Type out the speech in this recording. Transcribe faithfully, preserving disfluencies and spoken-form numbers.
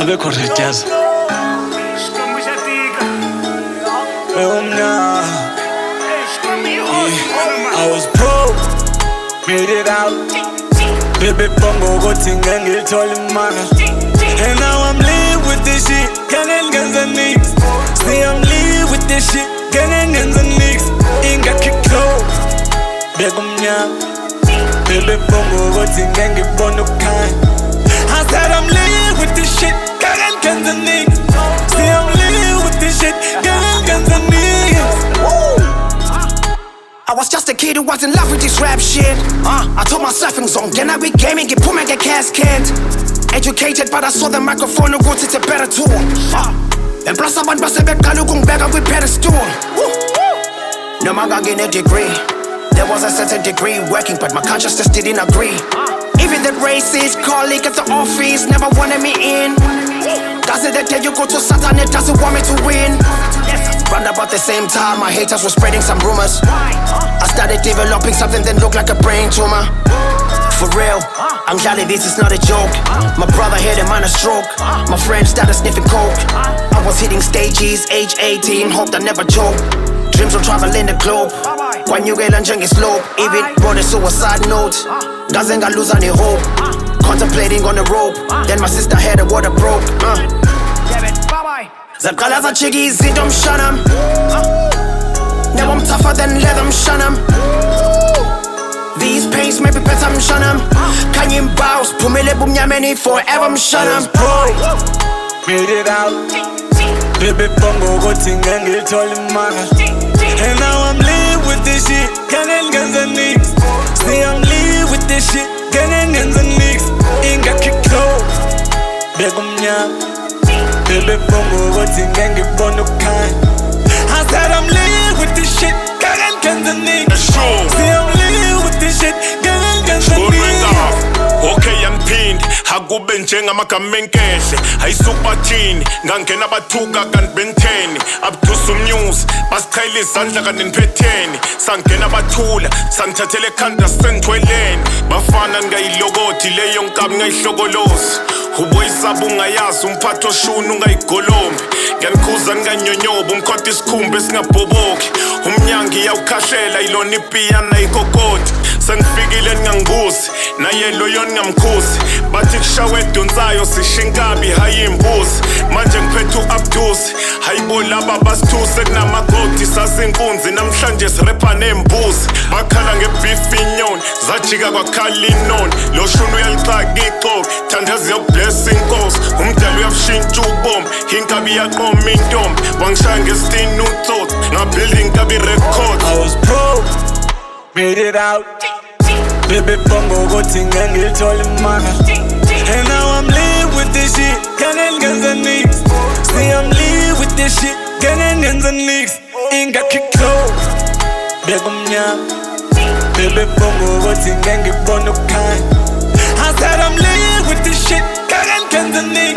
Abekho rejaza I was broke, made it out. Baby bongo got in gang, you told him man. And now I'm live with this shit, can't get the nicks. See I'm live with this shit, can't get the nicks. Ain't got kick close, begum ya. Baby bongo got in gang, you born no kind. I said I'm live with this shit, can't get the nicks. See I'm live with this shit, can't get the nicks. Woo! I was just a kid who was in love with this rap shit. uh, I told my surfing song, can I be gaming, get put make a casket. Educated but I saw the microphone and wrote it's a better tool. uh, And plus abantu basebekhala ukungibeka kwi-pedestal. No manga getting a degree. There was a certain degree working but my conscience just didn't agree. Even the racist colleague at the office never wanted me in. Does it the day you go to Satan, it doesn't want me to win. Round about the same time, my haters were spreading some rumors. I started developing something that looked like a brain tumor. For real, I'm glad this is not a joke. My brother had a minor stroke. My friend started sniffing coke. I was hitting stages, age eighteen, hoped I never choke. Dreams of traveling the globe. Kwanyukela njengeslope. Even wrote a suicide note. Doesn't got lose any hope. Contemplating on the rope. Then my sister had a water broke. uh. Zaqala zachiki izinto mshanam. Now I'm tougher than leather mshanam. These pains may be better mshanam. Kanye mbaus phumele bumnyameni forever mshanam. Made it out. Baby bongo got in gang, you told him man. And now I'm live with this shit, can't get the nicks. See I'm live with this shit, can't get the nicks. Ain't got kick close, begum ya. Baby bongo got in gang, you born no kind. I said I'm live with this shit, can't get the nicks. See I'm live with this shit, can't get the nicks. Okay angiphindi akube njengamagama enkehle ayisubathini ngangena bathuka kanti bentheni abdusa umnews basichayela izandla kanti niphetheni sangena bathula sangithathele ekhanda sengithweleni bafana ngayilokoti leyo nkabi ngayihlokolozi uboyisaba ungayazi umphatho shuni ungayigolombi ngiyanikhuza nganyonyoba umkhotha isikhumba esingabhoboki umnyangi yawukhahlela ilona ipiyana ikokoti sengifikile ngingangibuzi nayelo yona ngamkhuzi bathi kushawe edonsayo sishinkabi hayi imbuzi manje ngiphethe uAbdusi hayibo laba basithuse kunamagodi sasinkunzi namhlanje sirepa nembuzi bakhala ngebeef inyoni zajika kwakhala inoni lo shunu uyalixaka ixoki thandazi yokubless inkosi umdali uyabushintsha ubomi inkabi yaqoma intombi wangishaya ngesitini utsotsi ngabuilding inkabi record. I was broke, made it out. Baby bongo got in gang, you told him man. And now I'm live with this shit, can't get the nicks. See I'm live with this shit, can't get the nicks. Ain't got kick close, begum ya. Baby bongo got in gang, you born no kind. I said I'm live with this shit, can't get the nicks.